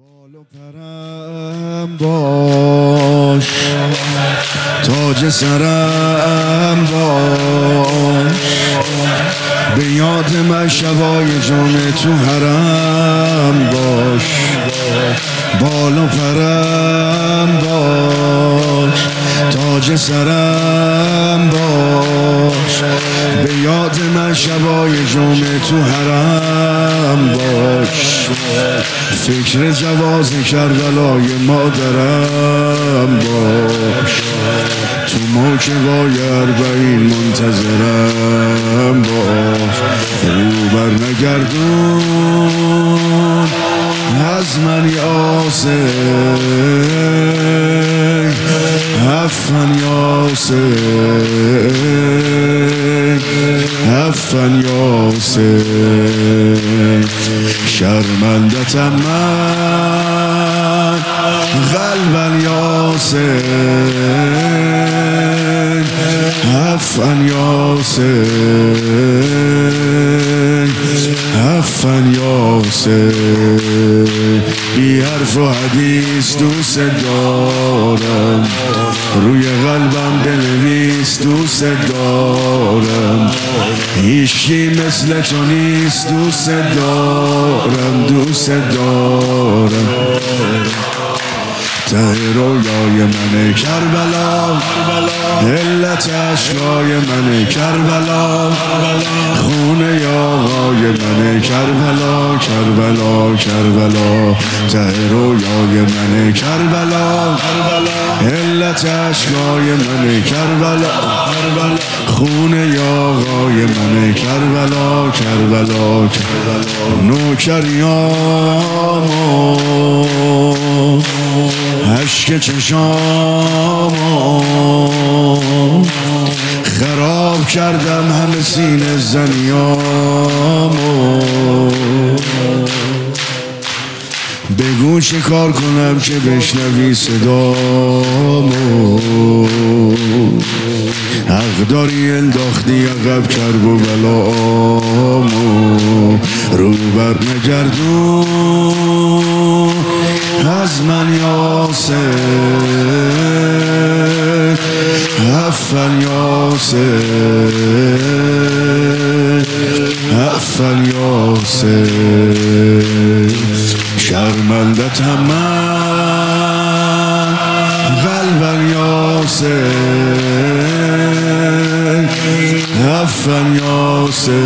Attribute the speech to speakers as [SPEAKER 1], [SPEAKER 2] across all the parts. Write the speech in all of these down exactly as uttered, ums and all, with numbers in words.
[SPEAKER 1] بال و پرم باش، تاج سرم باش، به یاد من شبای جمعه تو حرم باش. بال و پرم باش، تاج سرم باش، به یاد من شبای جمعه تو حرم باش. فکر جواز کربلای مادرم باش، تو موکبای اربعین منتظرم باش. رو بر نگردون از من یاسه، عفن یاسه، عفن یاسه. شرمندتم من قلبا یاسه، عفن یاسه، عفن یاسه. بی حرف و حدیث دوست دارم، روی قلبم بنویس دوست دارم. هیچی مثل تو نیست دوست دارم، دوست دارم. ته رویای من کربلا، علت عشقای من کربلا، خونه آقای من کربلا، کربلا، کربلا. ته رویای من کربلا، علت عشقای من کربلا، خونه آقای من کربلا، کربلا، کربلا. نوکریامو عشق چشامو خراب کردم، همه سینه زنیامو. بگو چه کار کنم که بشنوی صدامو. حق داری انداختی عقب کرب و بلامو. رو بر نگردون از من یاسه، عفن یاسه، عفن یاسه. شرمندتم من قلبا یاسه، عفن یاسه،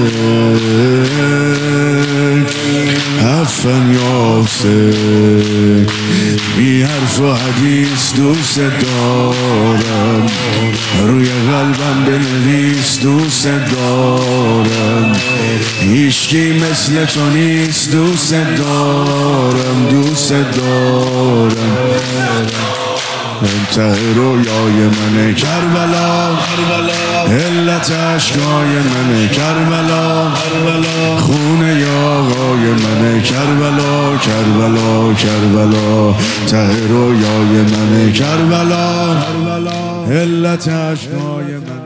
[SPEAKER 1] عفن یاسه. بی حرف و حدیث دوست دارم، روی قلبم بنویس دوست دارم. هیچکی مثل تو نیست دوست دارم، دوست دارم. ته رویای من کربلا، علت عشقای من کربلا، خونه آقای من کربلا، کربلا، کربلا. ته رویای من کربلا، علت عشقای من